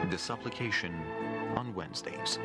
the supplication on Wednesdays.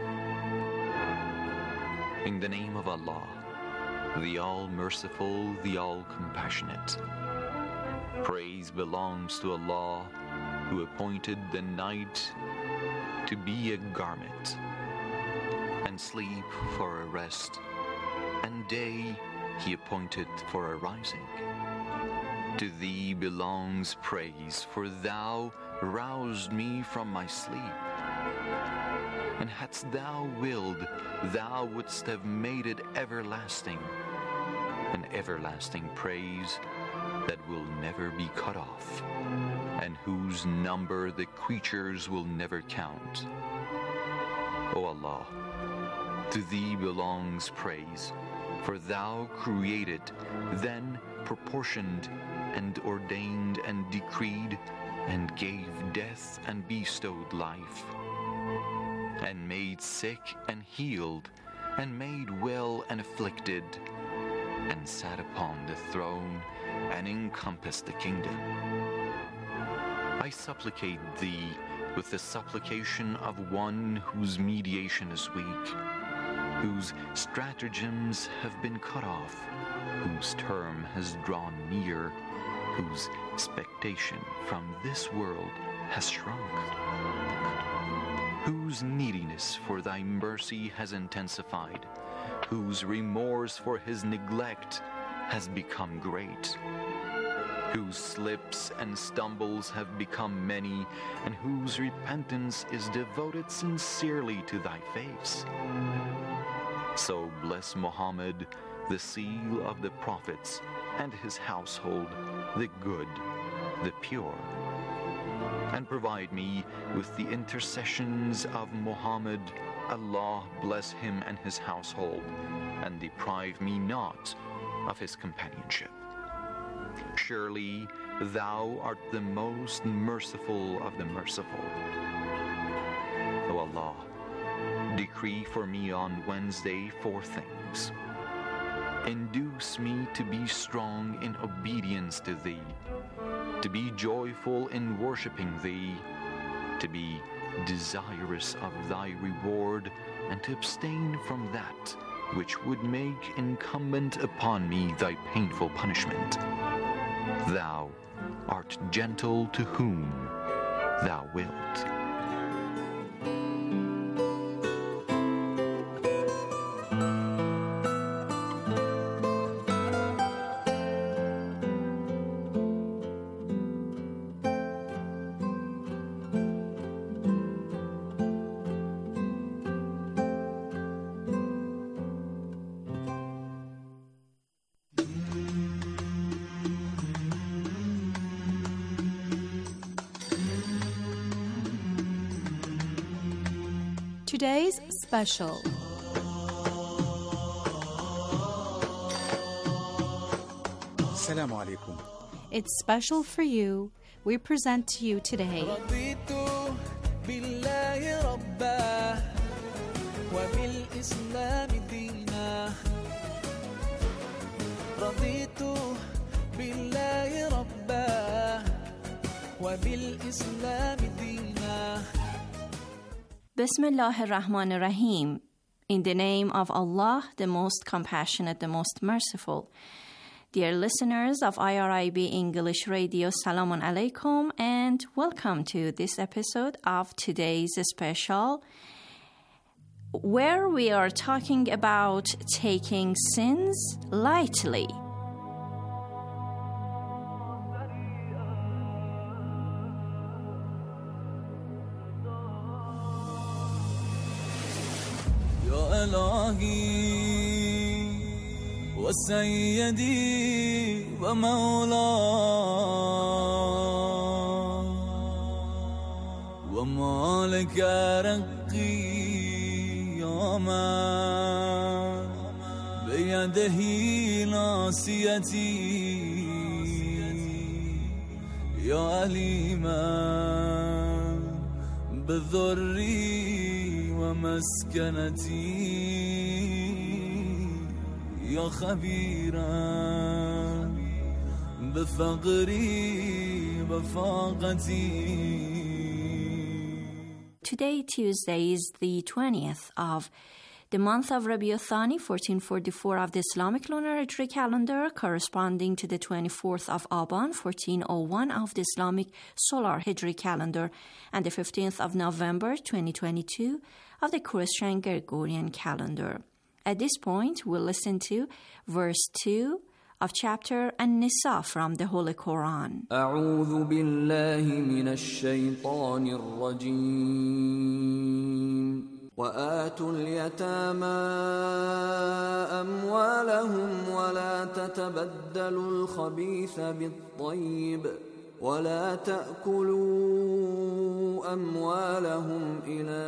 In the name of Allah, the All-Merciful, the All-Compassionate. Praise belongs to Allah, who appointed the night to be a garment, and sleep for a rest, and day He appointed for a rising. To Thee belongs praise, for Thou roused me from my sleep. And hadst Thou willed, Thou wouldst have made it everlasting, an everlasting praise that will never be cut off, and whose number the creatures will never count. O Allah, to Thee belongs praise, for Thou created, then proportioned, and ordained and decreed, and gave death and bestowed life, and made sick and healed, and made well and afflicted, and sat upon the throne and encompassed the kingdom. I supplicate Thee with the supplication of one whose mediation is weak, whose stratagems have been cut off, whose term has drawn near, whose expectation from this world has shrunk, whose neediness for Thy mercy has intensified, whose remorse for his neglect has become great, whose slips and stumbles have become many, and whose repentance is devoted sincerely to Thy face. So bless Muhammad, the seal of the prophets, and his household, the good, the pure. And provide me with the intercessions of Muhammad. Allah bless him and his household, and deprive me not of his companionship. Surely Thou art the most merciful of the merciful. O Allah, decree for me on Wednesday 4 things. Induce me to be strong in obedience to Thee, to be joyful in worshiping Thee, to be desirous of Thy reward, and to abstain from that which would make incumbent upon me Thy painful punishment. Thou art gentle to whom Thou wilt. Today's special. Assalamu alaikum. It's special for you. We present to you today Bismillah ar-Rahman ar-Rahim. In the name of Allah, the most compassionate, the most merciful. Dear listeners of IRIB English Radio, Salamun Alaikum, and welcome to this episode of today's special, where we are talking about taking sins lightly. إلهي وسيدي ومولاي وما لك رقي يا من بيده ناصيتي يا أليما بذري ومسكنتي يا خبيرا بفقري وفاقتي today, Tuesday, is the 20th of the month of Rabiul Thani, 1444 of the Islamic lunar Hijri calendar, corresponding to the 24th of Aban, 1401 of the Islamic solar Hijri calendar, and the 15th of November, 2022 of the Christian Gregorian calendar. At this point, we'll listen to verse 2 of chapter An-Nisa from the Holy Quran. أعوذ بالله من الشيطان الرجيم وآتوا اليتامى أموالهم ولا تتبدلوا الخبيث بالطيب ولا تأكلوا أموالهم إلى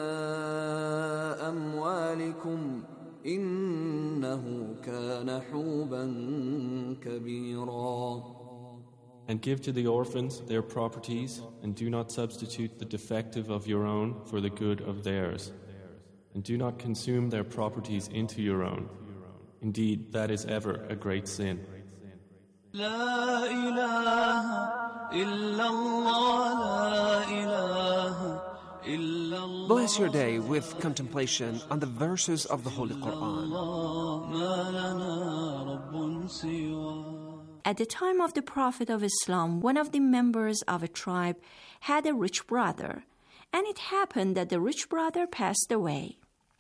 أموالكم إنه كان حوبا كبيرا. And give to the orphans their properties, and do not substitute the defective of your own for the good of theirs. And do not consume their properties into your own. Indeed, that is ever a great sin. لا إله إلا الله لا إله إلا الله. Bless your day with contemplation on the verses of the Holy Quran. ما لنا رب سواه. At the time of the Prophet of Islam, one of the members of a tribe had a rich brother, and it happened that the rich brother passed away.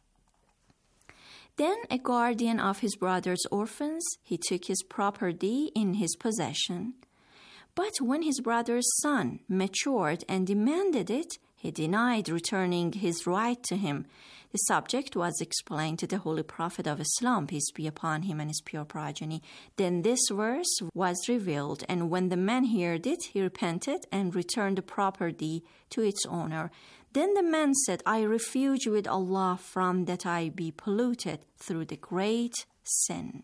Then a guardian of his brother's orphans, he took his property in his possession. But when his brother's son matured and demanded it, he denied returning his right to him. The subject was explained to the Holy Prophet of Islam, peace be upon him and his pure progeny. Then this verse was revealed, and when the man heard it, he repented and returned the property to its owner. Then the man said, I refuge with Allah from that I be polluted through the great sin.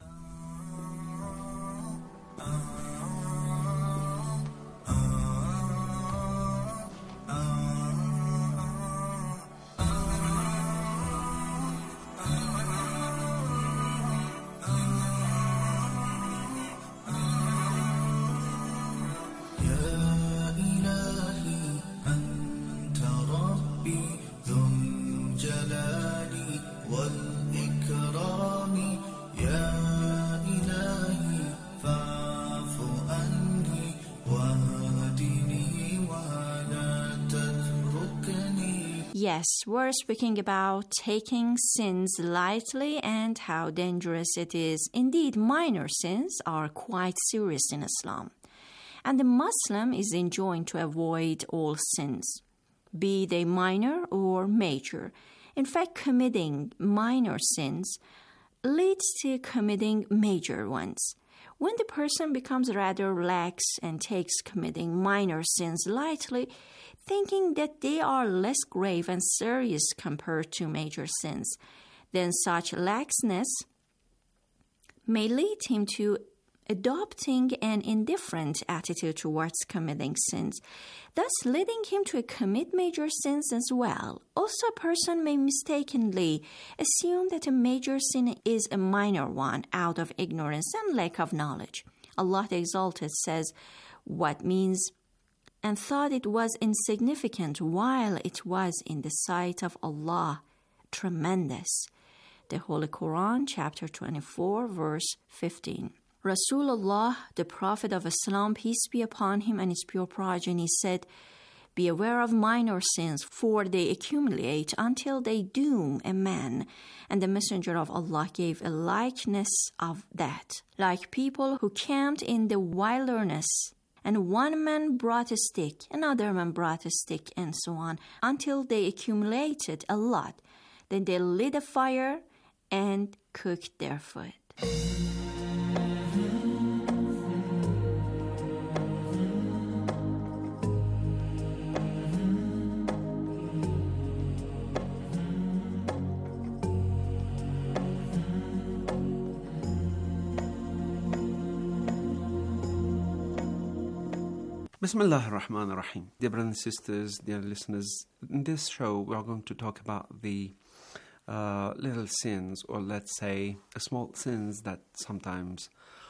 Yes, we're speaking about taking sins lightly and how dangerous it is. Indeed, minor sins are quite serious in Islam. And the Muslim is enjoined to avoid all sins, be they minor or major. In fact, committing minor sins leads to committing major ones. When the person becomes rather lax and takes committing minor sins lightly, thinking that they are less grave and serious compared to major sins, then such laxness may lead him to adopting an indifferent attitude towards committing sins, thus leading him to commit major sins as well. Also, a person may mistakenly assume that a major sin is a minor one out of ignorance and lack of knowledge. Allah the Exalted says, what means and thought it was insignificant while it was in the sight of Allah tremendous. The Holy Quran, chapter 24, verse 15. Rasulullah, the Prophet of Islam, peace be upon him and his pure progeny, said, be aware of minor sins, for they accumulate until they doom a man. And the Messenger of Allah gave a likeness of that, like people who camped in the wilderness, and one man brought a stick, another man brought a stick, and so on, until they accumulated a lot. Then they lit a fire and cooked their food. Bismillah ar-Rahman ar-Rahim. Dear brothers and sisters, dear listeners, in this show we are going to talk about the little sins, or let's say small sins that sometimes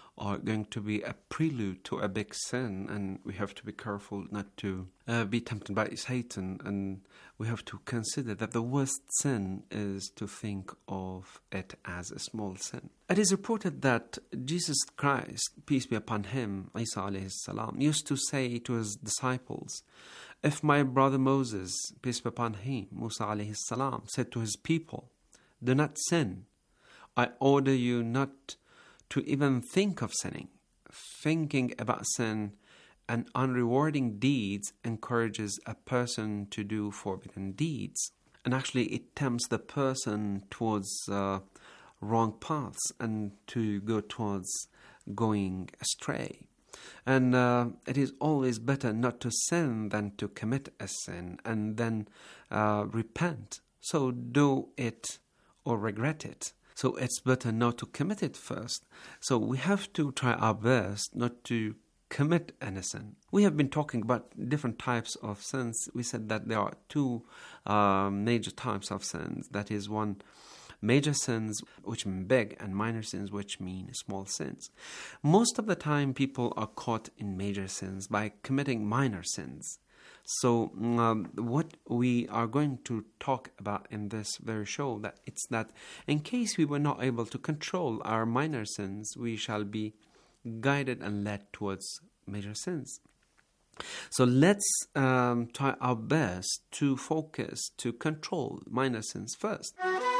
are going to be a prelude to a big sin, and we have to be careful not to be tempted by Satan, and we have to consider that the worst sin is to think of it as a small sin. It is reported that Jesus Christ, peace be upon him, Isa alayhi salam, used to say to his disciples, if my brother Moses, peace be upon him, Musa alayhi salam, said to his people, do not sin, I order you not to even think of sinning. Thinking about sin and unrewarding deeds encourages a person to do forbidden deeds. And actually it tempts the person towards wrong paths and to go towards going astray. And it is always better not to sin than to commit a sin and then repent. So do it or regret it. So it's better not to commit it first. So we have to try our best not to commit any sin. We have been talking about different types of sins. We said that there are two major types of sins. That is, one, major sins, which mean big, and minor sins, which mean small sins. Most of the time, people are caught in major sins by committing minor sins. So what we are going to talk about in this very show, it's that in case we were not able to control our minor sins, we shall be guided and led towards major sins. So let's try our best to focus, to control minor sins first.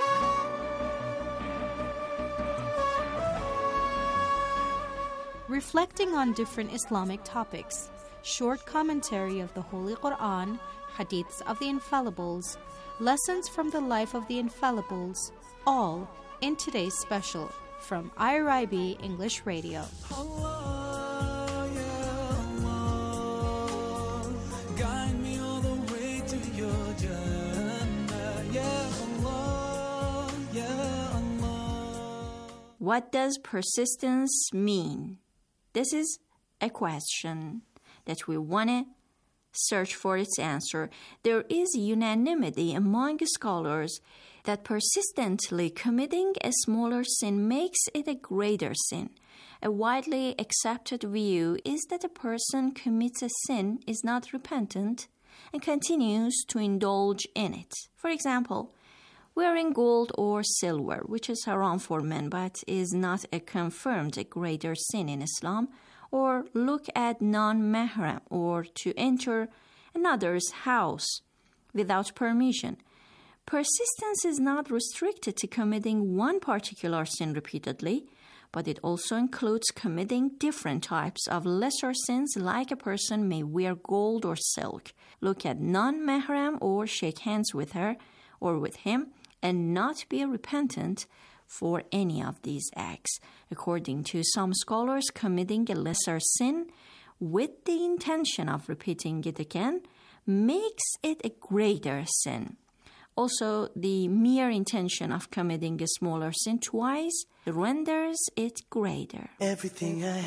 Reflecting on different Islamic topics, short commentary of the Holy Quran, hadiths of the Infallibles, lessons from the life of the Infallibles, all in today's special from IRIB English Radio. Allah, ya Allah, guide me all the way to your Jannah. Ya Allah, ya Allah. What does persistence mean? This is a question that we want to search for its answer. There is unanimity among scholars that persistently committing a smaller sin makes it a greater sin. A widely accepted view is that a person commits a sin, is not repentant, and continues to indulge in it. For example, wearing gold or silver, which is haram for men but is not a confirmed greater sin in Islam, or look at non-mahram, or to enter another's house without permission. Persistence is not restricted to committing one particular sin repeatedly, but it also includes committing different types of lesser sins, like a person may wear gold or silk, look at non-mahram or shake hands with her or with him, and not be repentant for any of these acts. According to some scholars, committing a lesser sin with the intention of repeating it again makes it a greater sin. Also, the mere intention of committing a smaller sin twice renders it greater. Everything I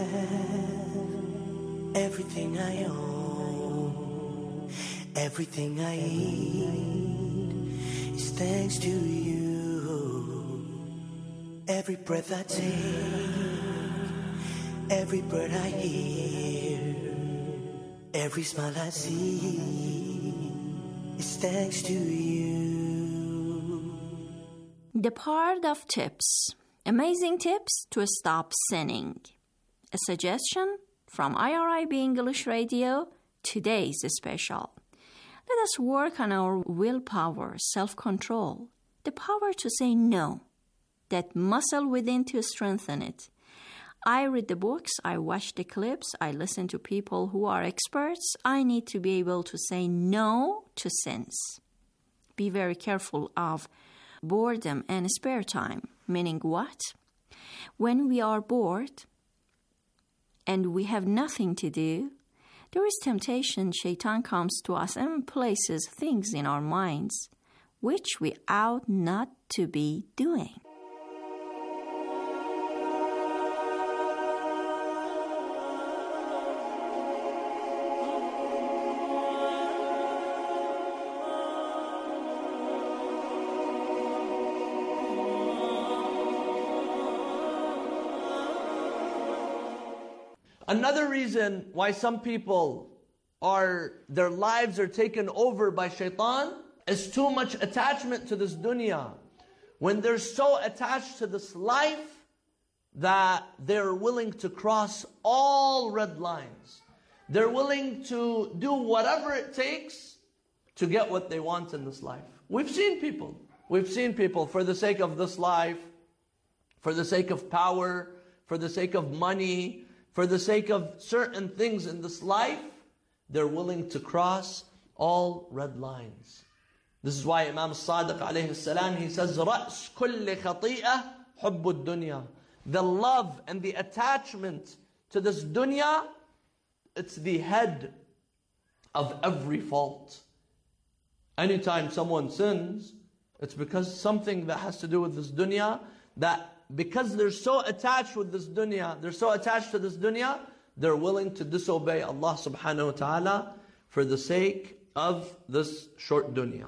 have, everything I own, everything I eat is thanks to you. Every breath I take, every bird I hear, every smile I see is thanks to you. The part of tips. Amazing tips to stop sinning. A suggestion from IRIB English Radio, today's special. Let us work on our willpower, self-control, the power to say no, that muscle within to strengthen it. I read the books, I watch the clips, I listen to people who are experts. I need to be able to say no to sins. Be very careful of boredom and spare time. Meaning what? When we are bored and we have nothing to do, there is temptation. Shaitan comes to us and places things in our minds which we ought not to be doing. Another reason why some people their lives are taken over by shaitan is too much attachment to this dunya. When they're so attached to this life that they're willing to cross all red lines. They're willing to do whatever it takes to get what they want in this life. We've seen people for the sake of this life, for the sake of power, for the sake of money, for the sake of certain things in this life, they're willing to cross all red lines. This is why Imam Sadiq alayhi salam, he says, رَأْسْ كُلِّ خَطِيئَةٍ حُبُّ الدُّنْيَا. The love and the attachment to this dunya, it's the head of every fault. Anytime someone sins, it's because something that has to do with this dunya, that because they're so attached with this dunya, they're so attached to this dunya, they're willing to disobey Allah subhanahu wa ta'ala for the sake of this short dunya.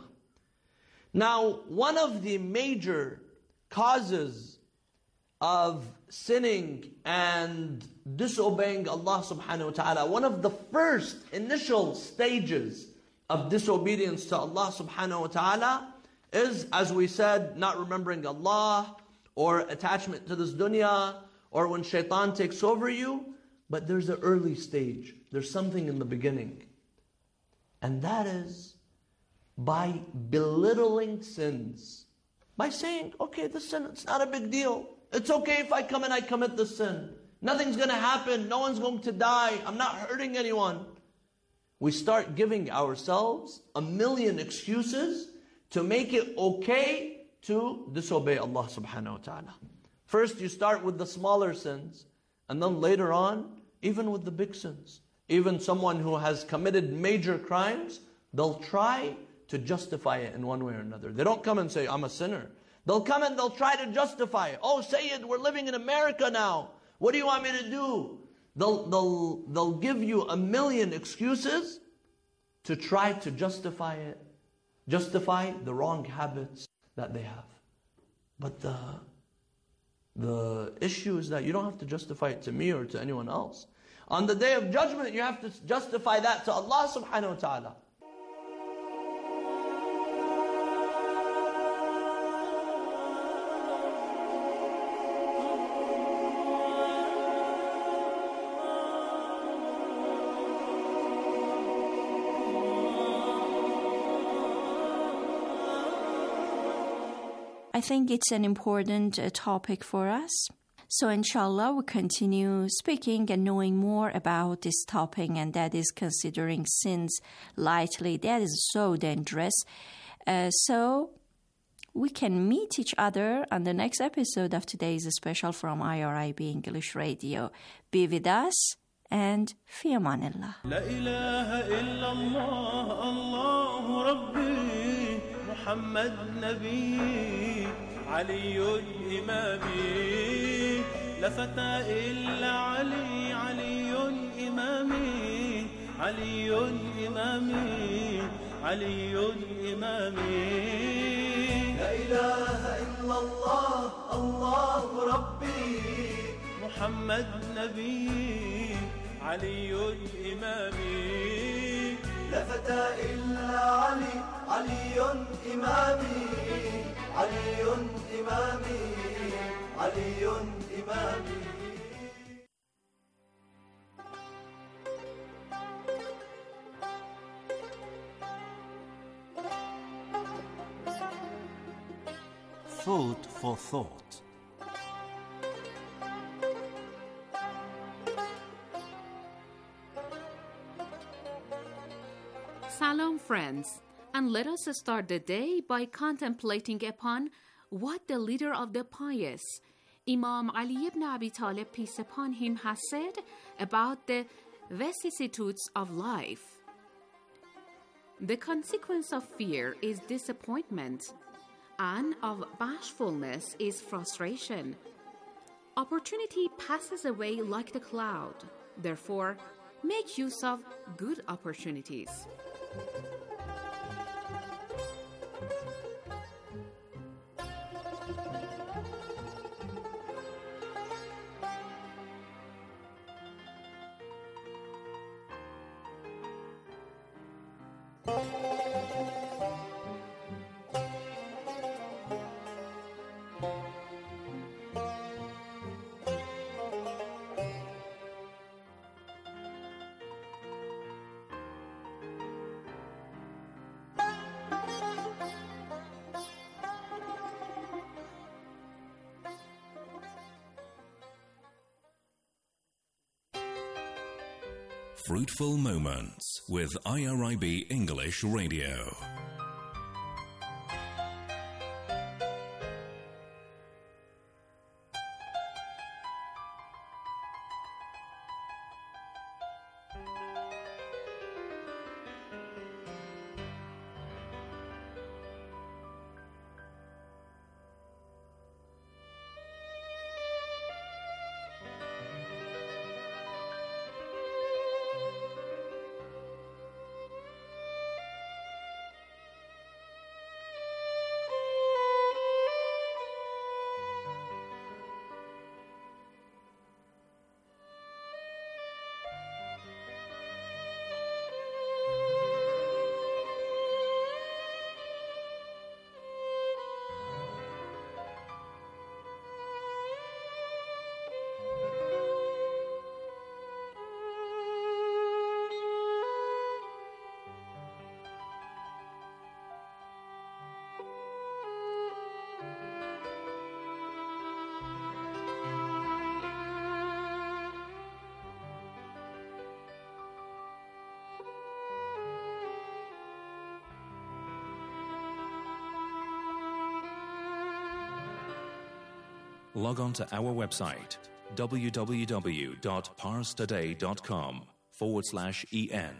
Now, one of the major causes of sinning and disobeying Allah subhanahu wa ta'ala, one of the first initial stages of disobedience to Allah subhanahu wa ta'ala is, as we said, not remembering Allah, or attachment to this dunya, or when shaitan takes over you. But there's an early stage. There's something in the beginning. And that is by belittling sins. By saying, okay, this sin, it's not a big deal. It's okay if I come and I commit this sin. Nothing's going to happen. No one's going to die. I'm not hurting anyone. We start giving ourselves a million excuses to make it okay to disobey Allah subhanahu wa ta'ala. First, you start with the smaller sins. And then later on, even with the big sins. Even someone who has committed major crimes, they'll try to justify it in one way or another. They don't come and say, I'm a sinner. They'll come and they'll try to justify it. Oh, Sayyid, we're living in America now. What do you want me to do? They'll give you a million excuses to try to justify it. Justify the wrong habits that they have. But the issue is that you don't have to justify it to me or to anyone else. On the day of judgment, you have to justify that to Allah subhanahu wa ta'ala. I think it's an important topic for us. So inshallah, we'll continue speaking and knowing more about this topic, and that is considering sins lightly. That is so dangerous. So we can meet each other on the next episode of today's special from IRIB English Radio. Be with us and fi amanillah. La ilaha illallah, Allahu Rabbi, Muhammad Nabi, Aliyun Imami, La fata illa Ali, Aliyun Imami, Aliyun Imami, Aliyun Imami. La ilaha illallah, Allahu Rabbi, Muhammad Nabi, علي إمامي لا فتى إلا علي علي إمامي علي إمامي علي إمامي. Food for thought. Salam friends, and let us start the day by contemplating upon what the leader of the pious, Imam Ali ibn Abi Talib, peace upon him, has said about the vicissitudes of life. The consequence of fear is disappointment, and of bashfulness is frustration. Opportunity passes away like the cloud. Therefore, make use of good opportunities. Fruitful Moments with IRIB English Radio. Log on to our website, www.parstoday.com/en.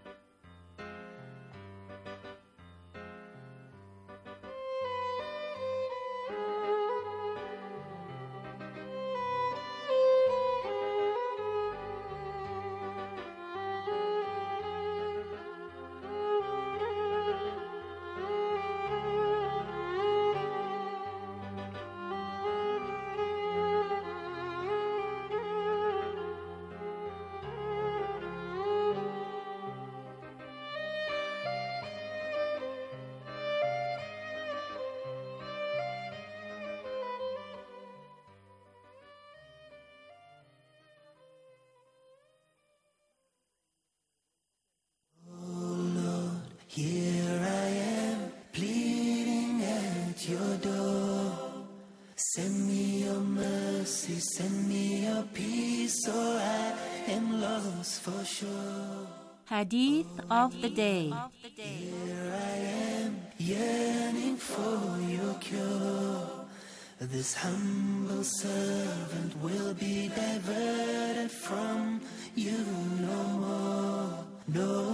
Here I am, pleading at your door. Send me your mercy, send me your peace, or I am lost for sure. Hadith of the day. Here I am, yearning for your cure. This humble servant will be diverted from you no more, no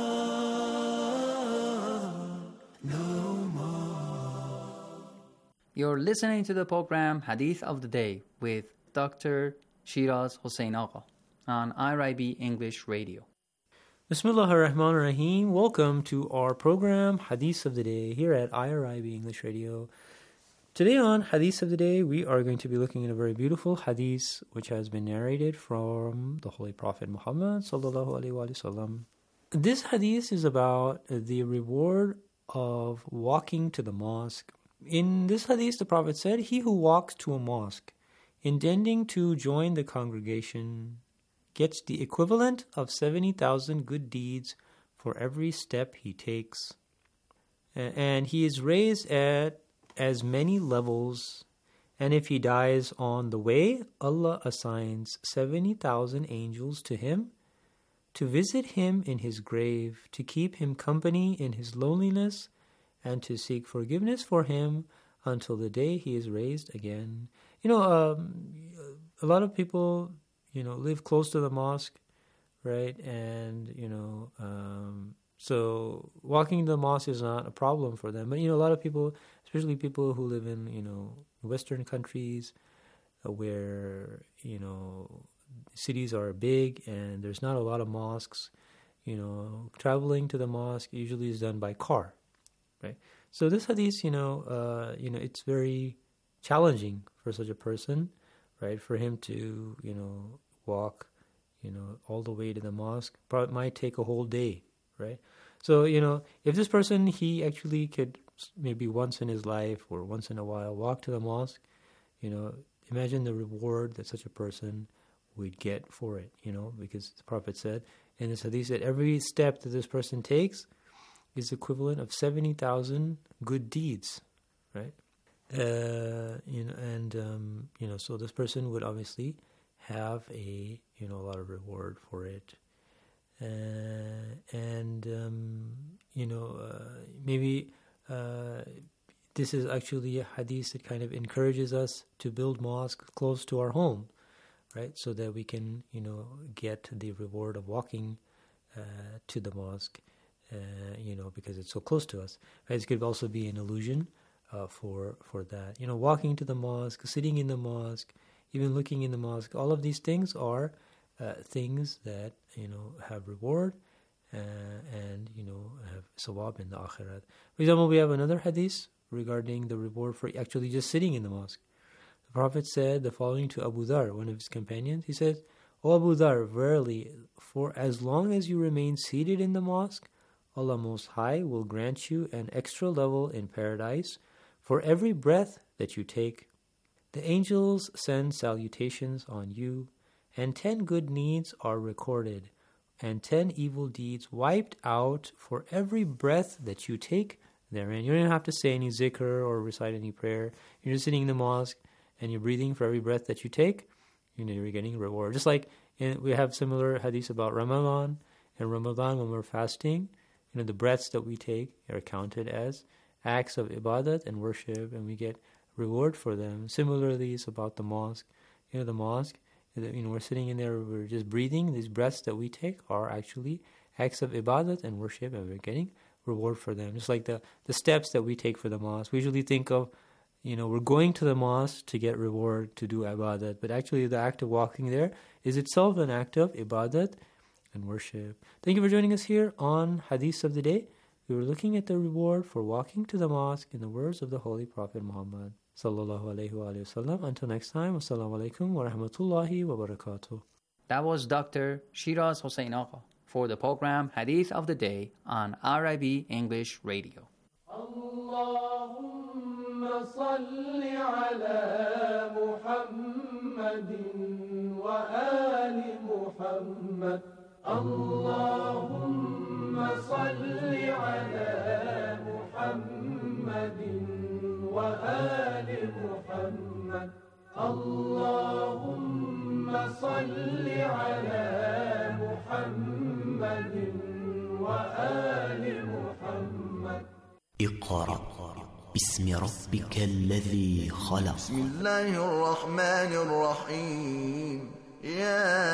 more, no more. You're listening to the program Hadith of the Day with Dr. Shiraz Hossein Agha on IRIB English Radio. Bismillah ar-Rahman ar-Rahim. Welcome to our program Hadith of the Day here at IRIB English Radio. Today on Hadith of the Day, we are going to be looking at a very beautiful hadith which has been narrated from the Holy Prophet Muhammad sallallahu alaihi wasallam. This hadith is about the reward of walking to the mosque. In this hadith, the Prophet said, "He who walks to a mosque, intending to join the congregation, gets the equivalent of 70,000 good deeds for every step he takes. And he is raised at as many levels, and if he dies on the way, Allah assigns 70,000 angels to him to visit him in his grave, to keep him company in his loneliness, and to seek forgiveness for him until the day he is raised again." A lot of people, live close to the mosque, right? And, so walking to the mosque is not a problem for them. But, a lot of people, especially people who live in, Western countries where, cities are big and there's not a lot of mosques, traveling to the mosque usually is done by car, right? So this hadith, it's very challenging for such a person, right? For him to, walk, all the way to the mosque. Probably might take a whole day, right? So, if this person, he actually could maybe once in his life or once in a while walk to the mosque, imagine the reward that such a person would get for it, because the Prophet said in this hadith that every step that this person takes is equivalent of 70,000 good deeds, right? So this person would obviously have a lot of reward for it. Maybe this is actually a hadith that kind of encourages us to build mosques close to our home, right? So that we can, get the reward of walking to the mosque, because it's so close to us. Right? This could also be an illusion for that. Walking to the mosque, sitting in the mosque, even looking in the mosque, all of these things are things that, have reward and, have sawab in the akhirat. For example, we have another hadith regarding the reward for actually just sitting in the mosque. The Prophet said the following to Abu Dhar, one of his companions. He said, "O Abu Dhar, verily, for as long as you remain seated in the mosque, Allah Most High will grant you an extra level in paradise for every breath that you take. The angels send salutations on you, and 10 good deeds are recorded, and 10 evil deeds wiped out for every breath that you take therein." You don't have to say any zikr or recite any prayer. You're just sitting in the mosque and you're breathing for every breath that you take. You're getting reward. Just like we have similar hadiths about Ramadan. In Ramadan, when we're fasting, the breaths that we take are counted as acts of ibadat and worship, and we get reward for them. Similarly, it's about the mosque. The mosque, we're sitting in there, we're just breathing. These breaths that we take are actually acts of ibadat and worship, and we're getting reward for them. Just like the steps that we take for the mosque. We usually think of, we're going to the mosque to get reward, to do ibadat, but actually the act of walking there is itself an act of ibadat and worship. Thank you for joining us here on Hadith of the Day. We were looking at the reward for walking to the mosque in the words of the Holy Prophet Muhammad sallallahu alaihi wasallam. Until next time, wassalamu alaikum wa rahmatullahi wa barakatuh. That was Dr. Shiraz Hossein Agha for the program Hadith of the Day on RIB English Radio. Allahumma salli ala Muhammadin wa ali Muhammad. Allahumma salli ala Muhammadin wa ali Muhammad. Allahumma salli ala Muhammadin wa ali Muhammad. اقرأ باسم ربك الذي خلق. بسم الله الرحمن الرحيم. يا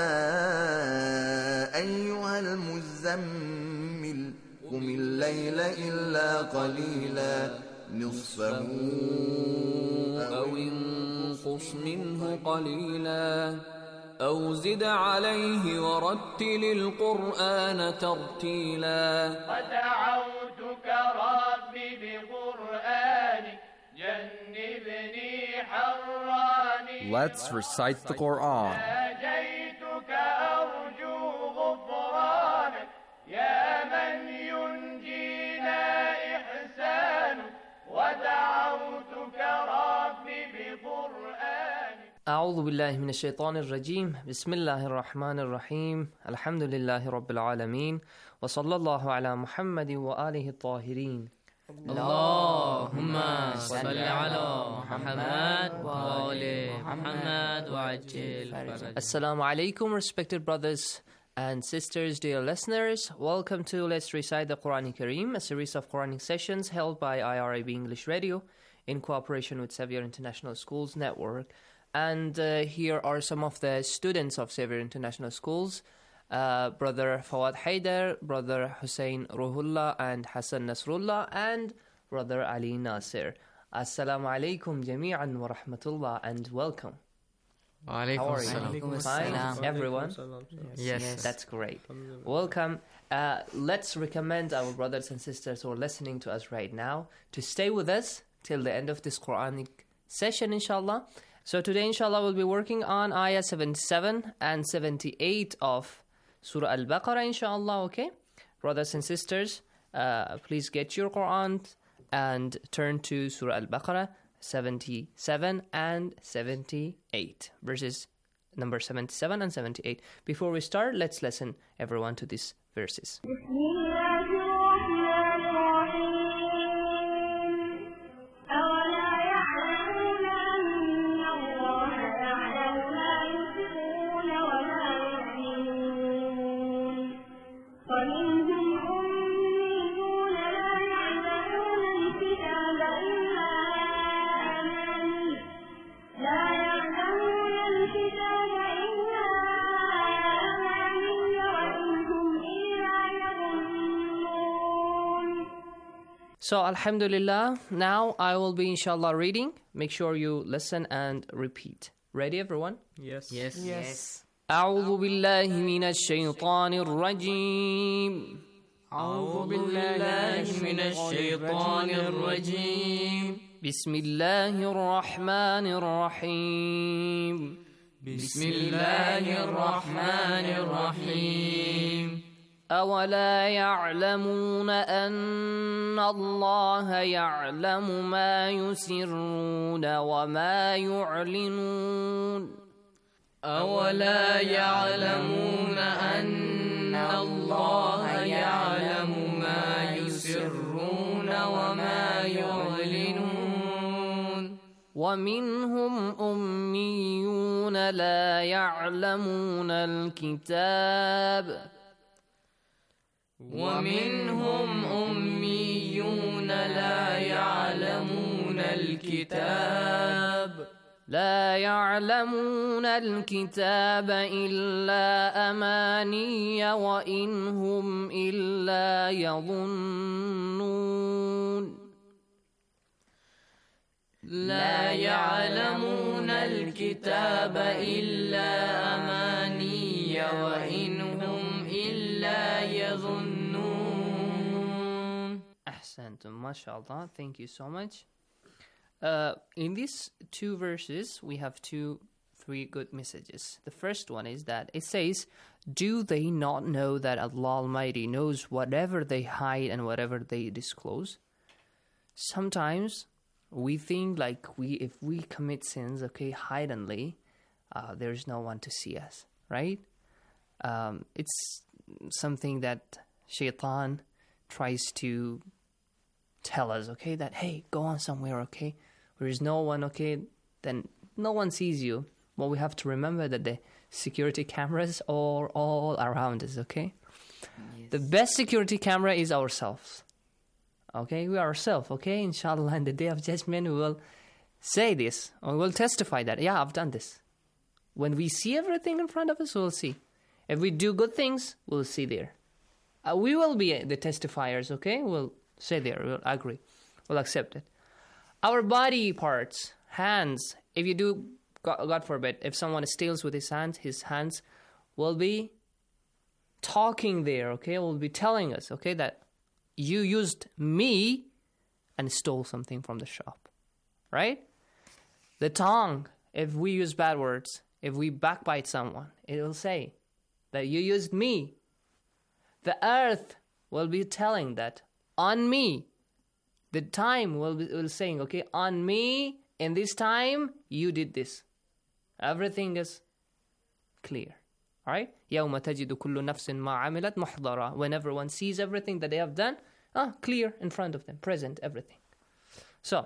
أيها المزمل قم الليل إلا قليلا نصفه أو انقص منه قليلا أو زد عليه ورتل القرآن ترتيلا ودعوتك ربي بقرآنك جنبني حراني. Let's recite the Quran. ناجيتك أرجو غفرانك يا من ينجينا إحسانك ودعوتك ربي بقرآنك. أعوذ بالله من الشيطان الرجيم. بسم الله الرحمن الرحيم. الحمد لله رب العالمين وصلى الله على محمد وآله الطاهرين. اللهم صل على محمد وآل محمد وعجل فرجه. Assalamu alaikum, respected brothers and sisters, dear listeners. Welcome to Let's Recite the Quran Kareem, a series of Quranic sessions held by IRIB English Radio in cooperation with Xavier International Schools Network. And here are some of the students of Xavier International Schools, Brother Fawad Haider, Brother Hussein Ruhullah and Hassan Nasrullah, and Brother Ali Nasir. Assalamu alaikum jami'an wa rahmatullah, and welcome. How are you? Fine, everyone? Yes. That's great. Welcome. Let's recommend our brothers and sisters who are listening to us right now to stay with us till the end of this Quranic session, inshallah. So today, inshallah, we'll be working on ayah 77 and 78 of Surah Al-Baqarah, inshallah, okay? Brothers and sisters, please get your Quran and turn to Surah Al-Baqarah 77 and 78, verses number 77 and 78. Before we start, let's listen everyone to these verses. So, alhamdulillah, now I will be inshallah reading. Make sure you listen and repeat. Ready, everyone? Yes. Yes. أعوذ بالله من الشيطان الرجيم. أعوذ بالله من الشيطان الرجيم. بسم الله الرحمن الرحيم. بسم الله الرحمن الرحيم. أولا يعلمون أن الله يعلم ما يسرون وما يعلنون. أولا يعلمون أن الله يعلم ما يسرون وما يعلنون. ومنهم أميون لا يعلمون الكتاب. ومنهم أميون لا يعلمون الكتاب. لا يعلمون الكتاب إلا أماني وإن هم إلا يظنون. لا يعلمون الكتاب إلا أماني وإن هم إلا يظنون. أحسنتم, mashallah. Thank you so much. In these two verses, we have three good messages. The first one is that it says, do they not know that Allah Almighty knows whatever they hide and whatever they disclose? Sometimes we think like if we commit sins, okay, hiddenly, there's no one to see us, right? It's something that Shaitan tries to tell us, okay, that, hey, go on somewhere, okay, where is no one, okay, then no one sees you. Well, we have to remember that the security cameras are all around us, okay? Yes. The best security camera is ourselves, okay? We are ourselves, okay? Inshallah, in the Day of Judgment, we will say this, or we will testify that, yeah, I've done this. When we see everything in front of us, we'll see. If we do good things, we'll see there. We will be the testifiers, okay? We'll say there, we'll agree, we'll accept it. Our body parts, hands, if you do, God forbid, if someone steals with his hands will be talking there, okay? Will be telling us, okay, that you used me and stole something from the shop, right? The tongue, if we use bad words, if we backbite someone, it will say that you used me. The earth will be telling that on me. The time will saying, okay, on me, in this time, you did this. Everything is clear. All right? يَوْمَ تَجِدُ كُلُّ نَفْسٍ مَا عَمِلَتْ مُحْضَرًا. When everyone sees everything that they have done, clear in front of them, present, everything. So,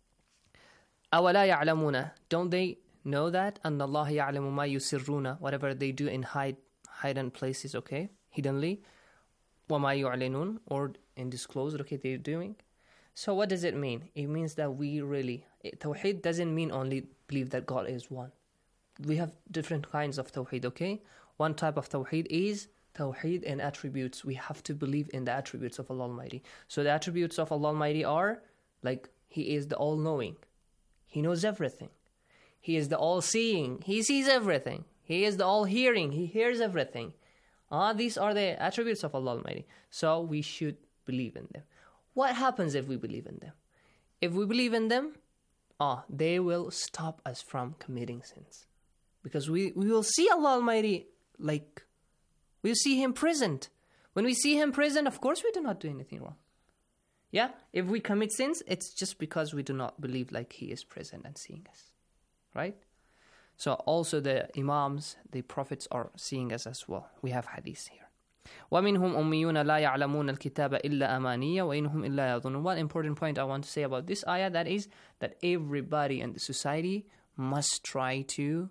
أَوَلَا يَعْلَمُونَ. Don't they know that? أَنَّ اللَّهَ يَعْلَمُ مَا يُسِرُّونَ. Whatever they do in hidden places, okay? Hiddenly. وَمَا يُعْلِنُونَ. Or in disclosed, okay, they're doing. So what does it mean? It means that we really... Tawheed doesn't mean only believe that God is one. We have different kinds of Tawheed, okay? One type of Tawheed is Tawheed in attributes. We have to believe in the attributes of Allah Almighty. So the attributes of Allah Almighty are, like, He is the all-knowing. He knows everything. He is the all-seeing. He sees everything. He is the all-hearing. He hears everything. These are the attributes of Allah Almighty. So we should believe in them. What happens if we believe in them? If we believe in them, they will stop us from committing sins. Because we will see Allah Almighty, like, we'll see Him present. When we see him present, of course we do not do anything wrong. Yeah? If we commit sins, it's just because we do not believe like he is present and seeing us. Right? So also the imams, the prophets are seeing us as well. We have hadiths here. وَمِنْهُمْ أُمِّيُّونَ لَا يَعْلَمُونَ الْكِتَابَ إِلَّا أَمَانِيَّ وَإِنْهُمْ إِلَّا يَظُنُّونَ. One important point I want to say about this ayah, that is that everybody in the society must try to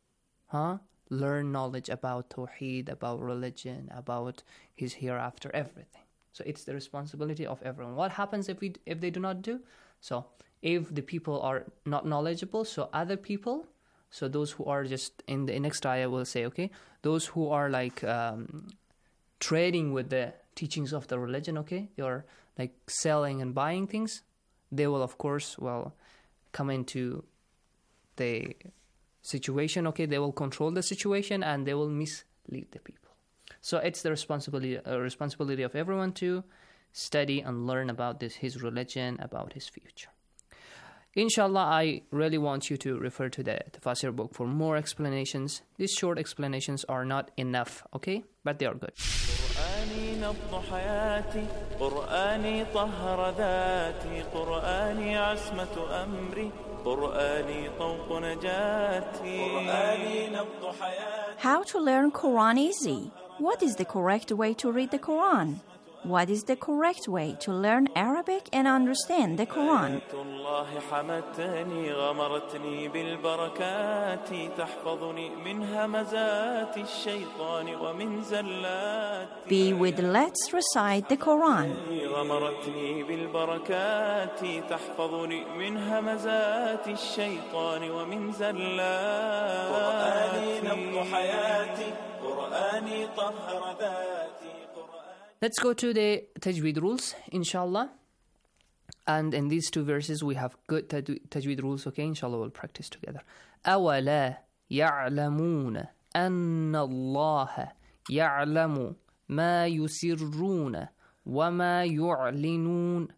learn knowledge about Tawheed, about religion, about his hereafter, everything. So it's the responsibility of everyone. What happens if they do not do? So if the people are not knowledgeable, so other people, so those who are just in the next ayah will say, okay, those who are like trading with the teachings of the religion, okay, they are like selling and buying things, they will of course, come into the situation, okay, they will control the situation and they will mislead the people. So it's the responsibility of everyone to study and learn about his religion, about his future. Inshallah, I really want you to refer to the Tafasir book for more explanations. These short explanations are not enough, okay? But they are good. قرآني نبض حياتي قرآني طهر ذاتي قرآني عصمة أمري قرآني طوق نجاتي قرآني نبض حياتي. How to learn Quran easy? What is the correct way to read the Quran? What is the correct way to learn Arabic and understand the Quran? الله حمتني غمرتني بالبركات تحفظني من همزات الشيطان ومن زلات. Be with Let's Recite the Quran. غمرتني بالبركات تحفظني من همزات الشيطان ومن زلات. قرآني نبض حياتي قرآني طهر ذاتي. Let's go to the tajweed rules, inshallah. And in these two verses, we have good tajweed rules, okay? Inshallah, we'll practice together. أَوَلَا يَعْلَمُونَ أَنَّ اللَّهَ يَعْلَمُ مَا يُسِرُّونَ وَمَا يُعْلِنُونَ.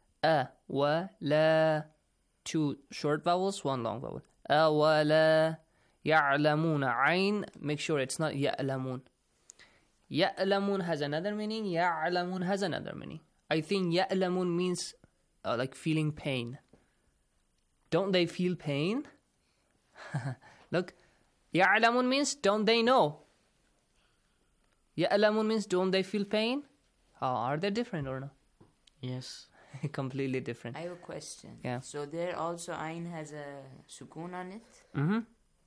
أَوَلَا. Two short vowels, one long vowel. أَوَلَا يَعْلَمُونَ. Ayn, make sure it's not يَعْلَمُونَ. يَأْلَمُونَ has another meaning, يَعْلَمُونَ has another meaning. I think يَأْلَمُونَ means like feeling pain. Don't they feel pain? Look, يَعْلَمُونَ means don't they know? يَأْلَمُونَ means don't they feel pain? Are they different or no? Yes. Completely different. I have a question. Yeah. So there also Ayn has a sukoon on it? Mm-hmm.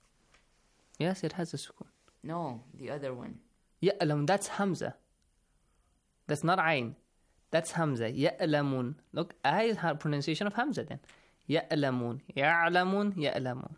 Yes, it has a sukoon. No, the other one. يَأْلَمُ, that's Hamza. That's not Ayn. That's Hamza. يَأْلَمُونَ. Look, I is pronunciation of Hamza then. يَأْلَمُونَ. يَعْلَمُونَ. يَأْلَمُونَ.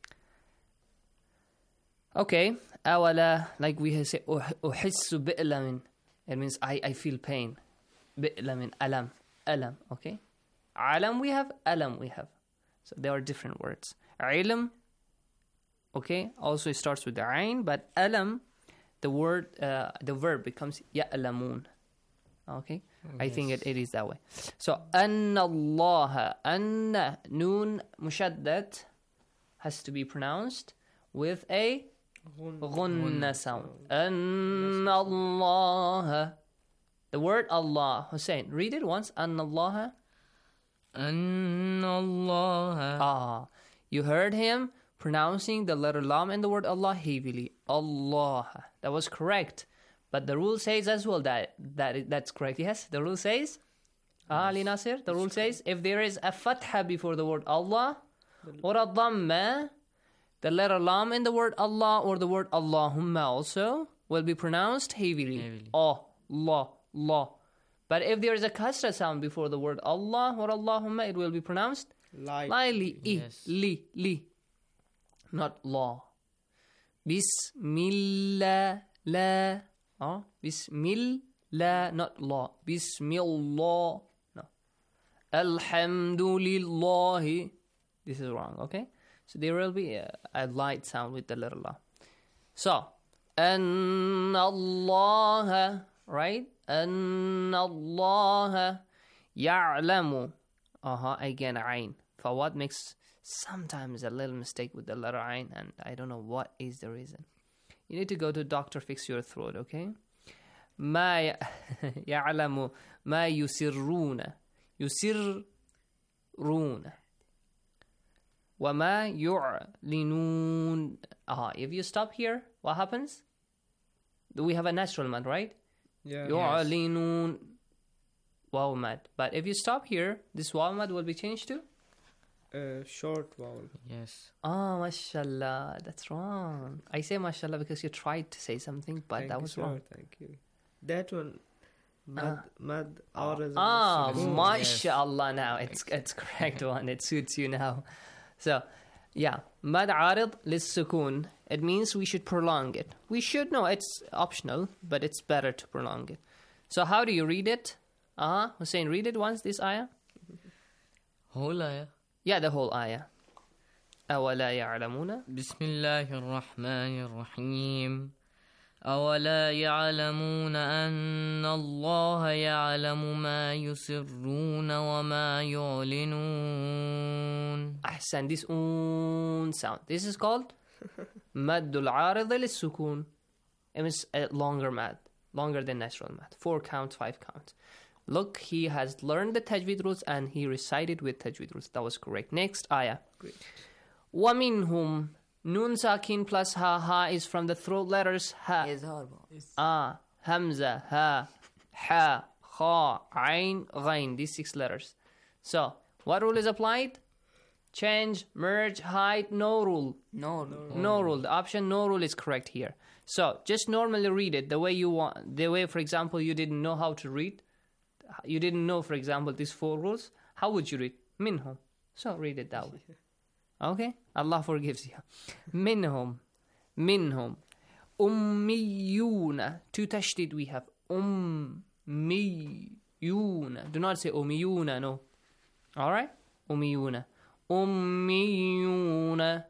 Okay. أَوَلَا, like we say, أُحِسُّ بِئْلَمٍ. It means I feel pain. بِئْلَمٍ. Alam. Alam. Okay. Alam we have, alam we have. So they are different words. Ilm, okay, also it starts with the Ayn, but alam, the verb becomes يَأْلَمُونَ. Okay? Yes. I think it is that way. So, أَنَّ اللَّهَ, أَنَّ, noon mushaddad has to be pronounced with a غُنَّ sound. أَنَّ اللَّهَ. The word Allah. Hussein, read it once. أَنَّ اللَّهَ. أَنَّ اللَّهَ. You heard him pronouncing the letter lam and the word Allah heavily. Allah. That was correct. But the rule says as well that's correct. Yes, the rule says, Ali Nasir, the rule says, if there is a fatha before the word Allah, or a dhamma, the letter lam in the word Allah or the word Allahumma also will be pronounced heavily. Allah, Allah. But if there is a kasra sound before the word Allah or Allahumma, it will be pronounced lightly. Yes. Li. Not law. Bismillah, la. Bismillah, not law. Bismillah, no. Alhamdulillah. This is wrong, okay? So there will be a light sound with the letter la. So, an Allah, right? An Allah ya'lamu. Again, ayn. For what makes sometimes a little mistake with the letter ayn, and I don't know what is the reason. You need to go to doctor, fix your throat, okay? ما يعلم ما يسرون وما يعلنون. If you stop here, what happens? We have a natural mad, right? Yeah. يعلنون waw mad. But if you stop here, this waw mad will be changed to short vowel. Yes. mashallah. That's wrong. I say mashallah because you tried to say something, but that was wrong. Thank you. That one, mad mashallah. Now it's correct one. It suits you now. So, yeah, mad arid lissukun. It means we should prolong it. We should know it's optional, but it's better to prolong it. So how do you read it? Hussein, read it once, this ayah. Whole ayah? Yeah, the whole ayah. أولا يعلمون بسم الله الرحمن الرحيم أولا يعلمون أن الله يعلم ما يسرون وما يعلنون. أحسن. This sound. This is called مد العارض للسكون. It means a longer mad, longer than natural mad. 4 counts, 5 counts. Look, he has learned the tajweed rules and he recited with tajweed rules. That was correct. Next ayah. Great. وَمِنْهُمْ Nun sakin plus ha is from the throat letters ha. Hamza, ha, ain, ghain. These 6 letters. So, what rule is applied? Change, merge, hide, no rule. No rule. The option no rule is correct here. So, just normally read it the way you want. The way, for example, you didn't know how to read. You didn't know, for example, these 4 rules. How would you read? Minhum. So, read it that way. Okay? Allah forgives you. Minhum. Ummiyuna. 2 tashdid we have. Ummiyuna. Do not say ummiyuna, no. Alright? Ummiyuna. Ummiyun.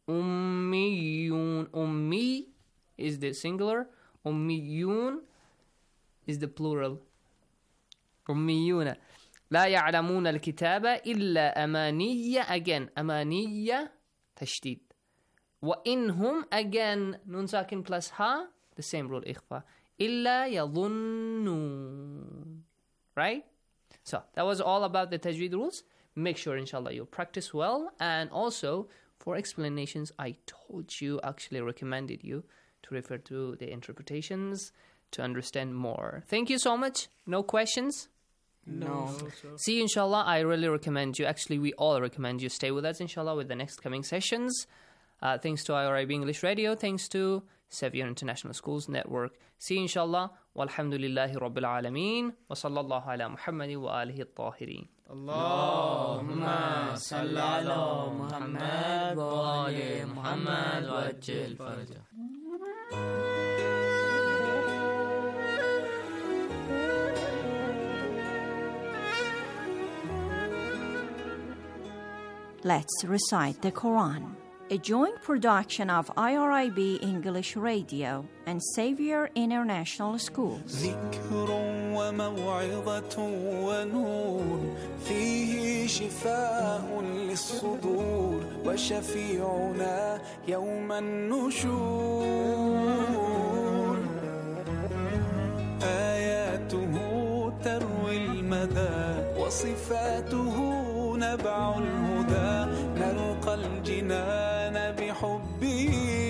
Ummi is the singular. Ummiyun is the plural. Ummiyuna. لا يعلمون الكتاب إلا أمانية. Again, أمانية تشديد. وإنهم again nun sakin plus ha, the same rule إخفاء. إلا يظنون. Right? So that was all about the tajweed rules. Make sure inshallah you practice well, and also for explanations I told you, actually recommended you to refer to the interpretations to understand more. Thank you so much. No questions? No. See you inshallah. I really recommend you, actually we all recommend you stay with us inshallah with the next coming sessions. Thanks to IRIB English Radio, thanks to Xavier International Schools Network. See you inshallah. Walhamdulillahi Rabbil Alameen. Wa sallallahu ala Muhammadi wa alihi at-tahirin. Allahumma salli ala Muhammad wa ali Muhammad wa ajil farja. Let's recite the Quran. A joint production of IRIB English Radio and Xavier International Schools. ذكر وموعظة ونور فيه شفاء للصدور وشفيعنا يوم النشور آياته تروي المدى وصفاته نبع الهدى نلقى الجنان بحبه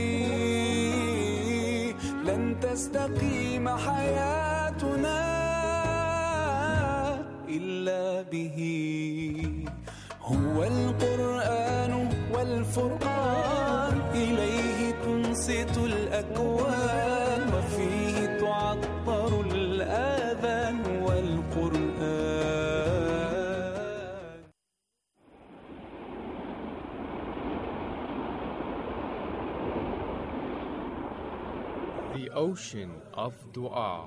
لن تستقيم حياتنا إلا به هو القرآن والفرقان إليه تنصت الأكوان وفيه تعطر الآذان والقرآن. The ocean of dua.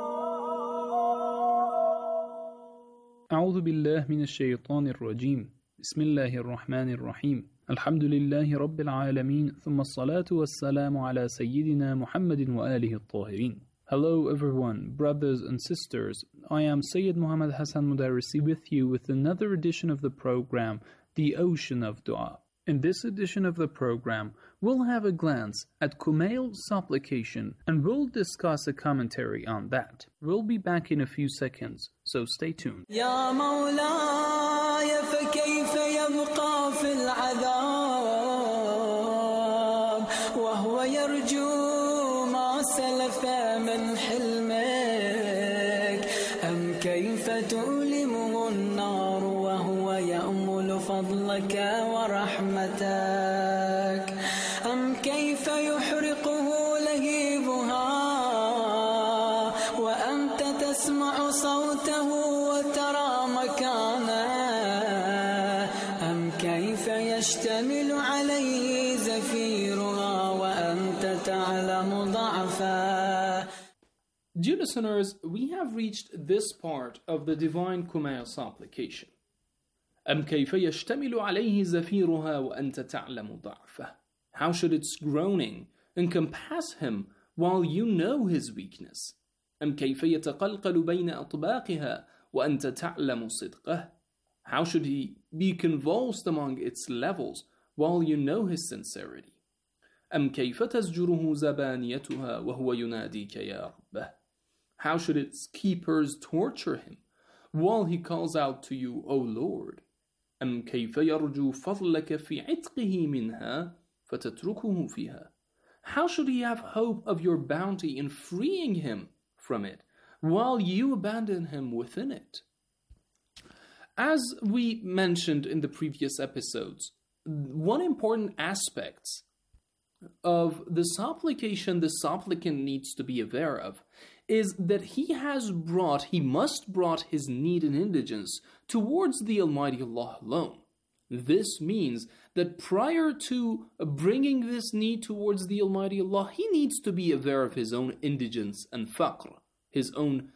أعوذ بالله من الشيطان الرجيم بسم الله الرحمن الرحيم الحمد لله رب العالمين ثم الصلاة والسلام على سيدنا محمد وآله الطاهرين. Hello everyone, brothers and sisters. I am Sayyid Muhammad Hassan Mudarrisi with you with another edition of the program, The Ocean of Dua. In this edition of the program, we'll have a glance at Kumail's supplication and we'll discuss a commentary on that. We'll be back in a few seconds, so stay tuned. يا مولاي فكيف يبقى في العذاب وهو يرجو ما سلف من حلمك أم كيف تؤلمه النار وهو يأمل فضلك ورحمتك أم كيف يحرقه لهيبها وأنت تسمع صوته وترى مكانه أم كيف يشتمل عليه زفيرها وأنت تعلم ضعفه. Dear listeners, we have reached this part of the Divine Kumail supplication. أم كيف يشتمل عليه زفيرها وأنت تعلم ضعفه. How should its groaning encompass him while you know his weakness? أم كيف يتقلقل بين أطباقها وأنت تعلم صدقه. How should he be convulsed among its levels while you know his sincerity? أم كيف تزجره زبانيتها وهو يناديك يا ربه. How should its keepers torture him while he calls out to you, O Lord? أم كيف يرجو فضلك في عتقه منها فتتركه فيها. How should he have hope of your bounty in freeing him from it while you abandon him within it? As we mentioned in the previous episodes, one important aspect of the supplication the supplicant needs to be aware of is that he must brought his need and indigence towards the Almighty Allah alone. This means that prior to bringing this need towards the Almighty Allah, he needs to be aware of his own indigence and faqr, his own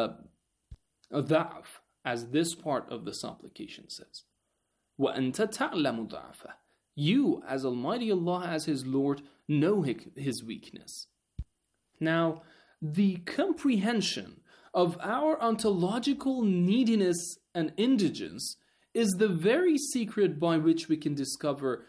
da'af, as this part of the supplication says. وَأَنْتَ تَعْلَمُ ضَعْفَهُ. You, as Almighty Allah, as His Lord, know His weakness. Now, the comprehension of our ontological neediness and indigence is the very secret by which we can discover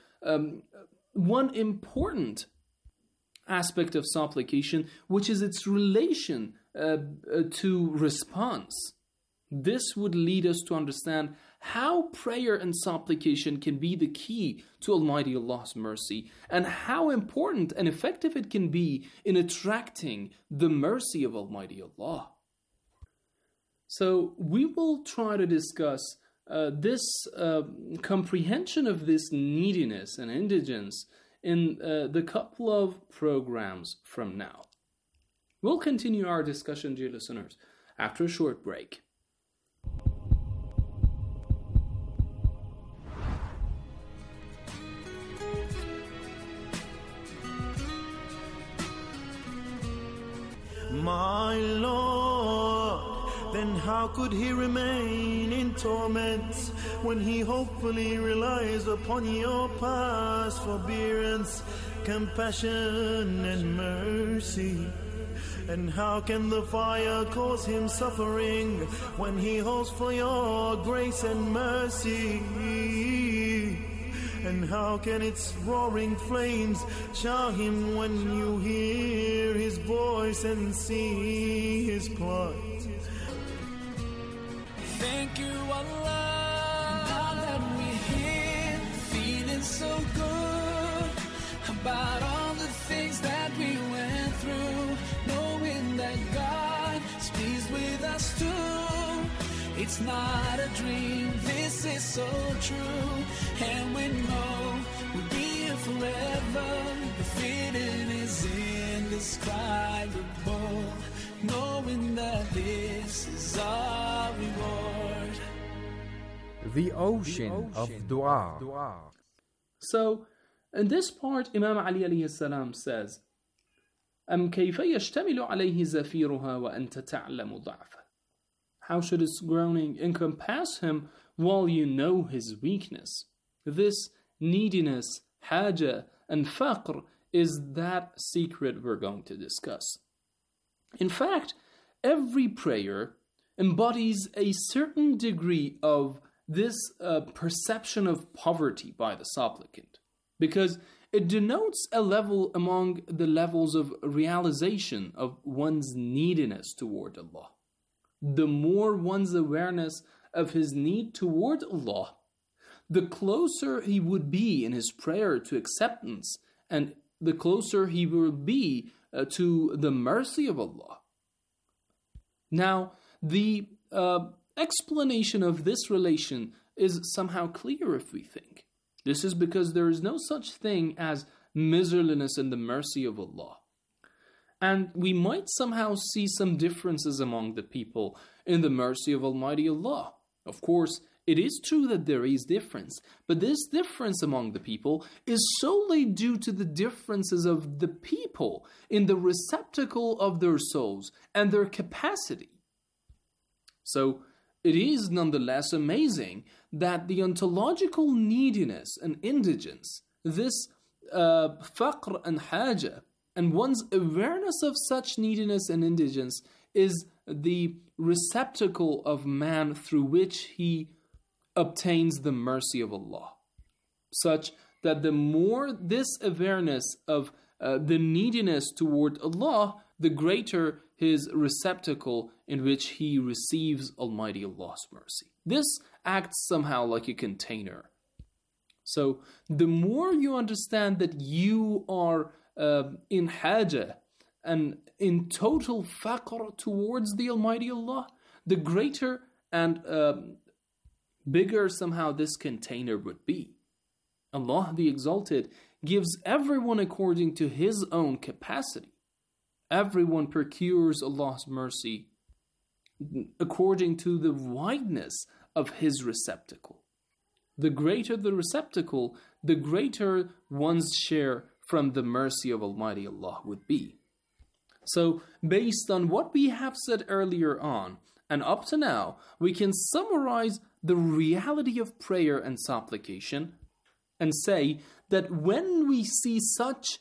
one important aspect of supplication, which is its relation to response. This would lead us to understand how prayer and supplication can be the key to Almighty Allah's mercy, and how important and effective it can be in attracting the mercy of Almighty Allah. So we will try to discuss this comprehension of this neediness and indigence in the couple of programs from now. We'll continue our discussion, dear listeners, after a short break. My Lord, then how could he remain in torment when he hopefully relies upon your past forbearance, compassion and mercy? And how can the fire cause him suffering when he hopes for your grace and mercy? And how can its roaring flames shower him when you hear his voice and see his plight? Thank you, Allah. Now that we're here, feeling so good about all the things that we went through, knowing that God is pleased with us too. It's not a dream, this is so true, and we know we'll be here forever. The feeling is indescribable, knowing that this is our reward. The Ocean of Dua. So, in this part, Imam Ali alayhi salam says, أَمْ كَيْفَ يَشْتَمِلُ عَلَيْهِ زَفِيرُهَا وَأَنْتَ تَعْلَمُ ضَعْفَهُ. How should its groaning encompass him while you know his weakness. This neediness, haja, and faqr is that secret we're going to discuss. In fact, every prayer embodies a certain degree of this perception of poverty by the supplicant, because it denotes a level among the levels of realization of one's neediness toward Allah. The more one's awareness of his need toward Allah, the closer he would be in his prayer to acceptance, and the closer he will be to the mercy of Allah. Now, the explanation of this relation is somehow clear if we think. This is because there is no such thing as miserliness in the mercy of Allah. And we might somehow see some differences among the people in the mercy of Almighty Allah. Of course, it is true that there is difference, but this difference among the people is solely due to the differences of the people in the receptacle of their souls and their capacity. So, it is nonetheless amazing that the ontological neediness and indigence, this faqr and haja, and one's awareness of such neediness and indigence is the receptacle of man through which he obtains the mercy of Allah. Such that the more this awareness of the neediness toward Allah, the greater his receptacle in which he receives Almighty Allah's mercy. This acts somehow like a container. So the more you understand that you are in haja and in total faqr towards the Almighty Allah, the greater and bigger somehow this container would be. Allah the Exalted gives everyone according to his own capacity. Everyone procures Allah's mercy according to the wideness of his receptacle. The greater the receptacle, the greater one's share from the mercy of Almighty Allah would be. So, based on what we have said earlier on, and up to now, we can summarize the reality of prayer and supplication and say that when we see such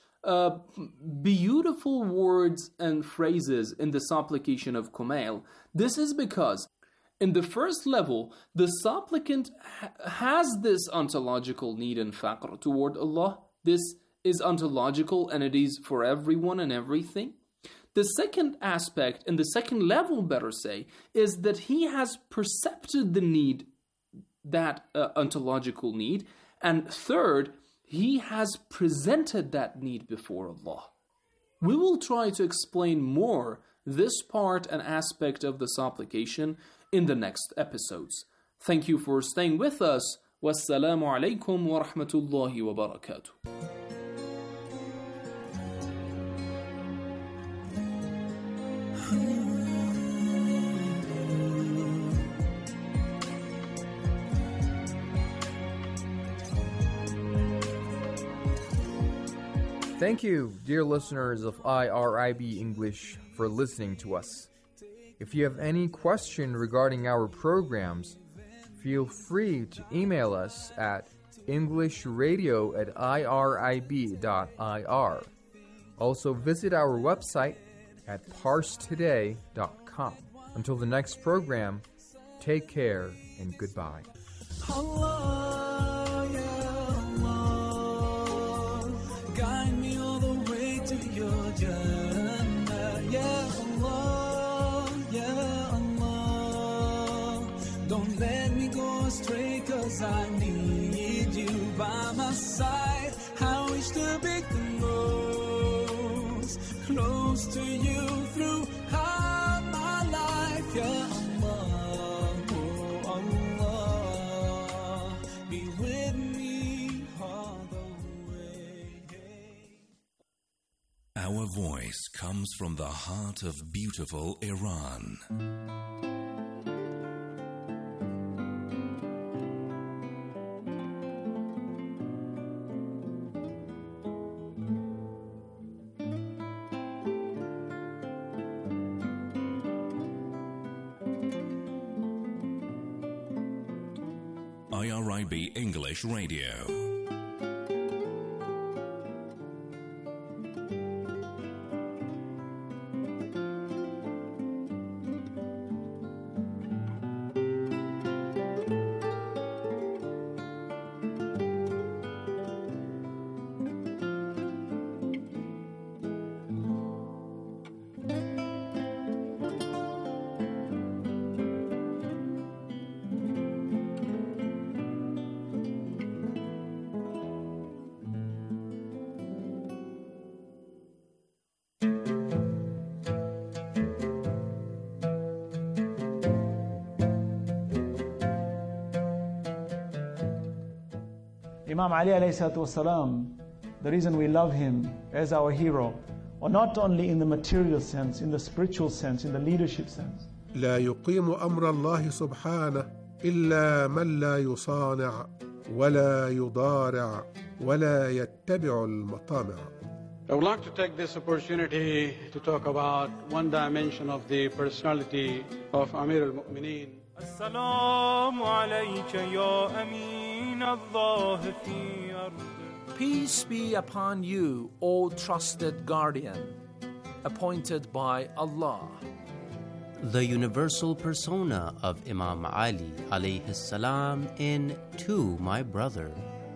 beautiful words and phrases in the supplication of Kumail, this is because in the first level, the supplicant has this ontological need and faqr toward Allah. This is ontological and it is for everyone and everything. The second aspect, and the second level, better say, is that he has percepted the need, that ontological need. And third, he has presented that need before Allah. We will try to explain more this part and aspect of the supplication in the next episodes. Thank you for staying with us. Wassalamu alaikum wa rahmatullahi wa barakatuh. Thank you, dear listeners of IRIB English, for listening to us. If you have any question regarding our programs, feel free to email us at englishradio@irib.ir. Also visit our website at parstoday.com. Until the next program, take care and goodbye. Allah, ya Allah, guide me all the way to your Jannah. Ya Allah, ya Allah, don't let me go astray, 'cause I need you by my side. I wish to be the most close to you throughout my life. Ya Allah, oh Allah, be with me all the way. Our voice comes from the heart of beautiful Iran. IRIB English Radio. Imam Ali alayhi salatu wasalam, the reason we love him as our hero, or not only in the material sense, in the spiritual sense, in the leadership sense. لا يقيم أمر الله سبحانه إلا من لا يصانع ولا يضارع ولا يتبع المطامع. I would like to take this opportunity to talk about one dimension of the personality of Amir al-Mu'mineen. السلام عليك يا أمين الله في أرضه. Peace be upon you, O trusted guardian, appointed by Allah. The universal persona of Imam Ali alayhi salam in To My Brother.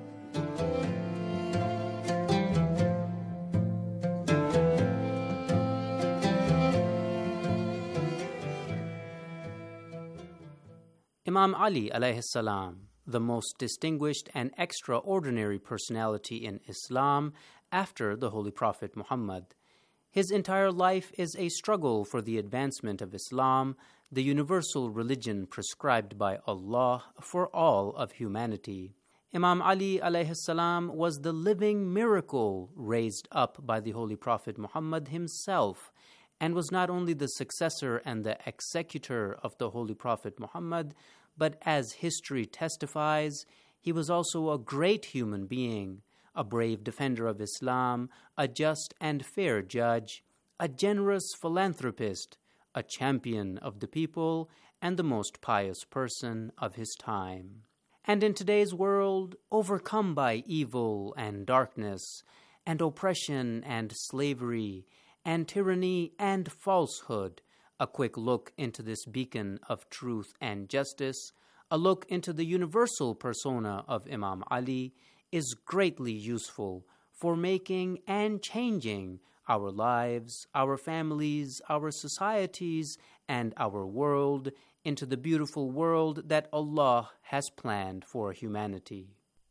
Imam Ali alayhi salam, the most distinguished and extraordinary personality in Islam after the Holy Prophet Muhammad. His entire life is a struggle for the advancement of Islam, the universal religion prescribed by Allah for all of humanity. Imam Ali alayhi salam was the living miracle raised up by the Holy Prophet Muhammad himself, and was not only the successor and the executor of the Holy Prophet Muhammad, but as history testifies, he was also a great human being, a brave defender of Islam, a just and fair judge, a generous philanthropist, a champion of the people, and the most pious person of his time. And in today's world, overcome by evil and darkness, and oppression and slavery, and tyranny and falsehood, a quick look into this beacon of truth and justice, a look into the universal persona of Imam Ali, is greatly useful for making and changing our lives, our families, our societies, and our world into the beautiful world that Allah has planned for humanity.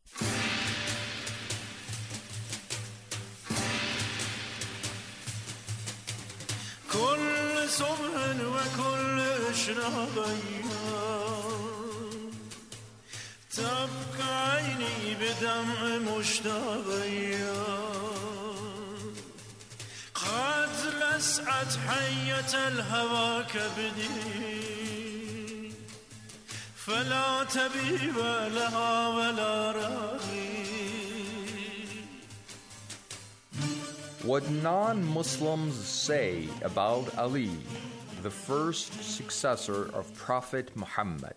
كل صبح وكل إشراقية تبقى عيني بدمع مشتاقية قد لسعت حية الهوى كبدي فلا تبيب لها ولا راغي. What non-Muslims say about Ali, the first successor of Prophet Muhammad.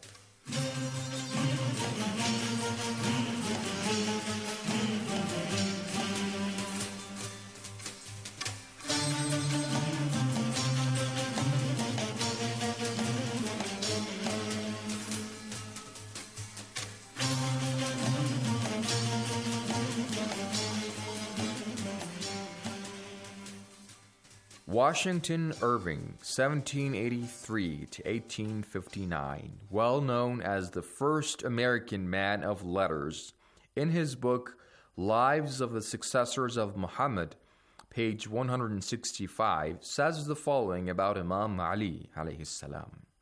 Washington Irving, 1783 to 1859, well known as the first American man of letters, in his book Lives of the Successors of Muhammad, page 165, says the following about Imam Ali alayhi salam.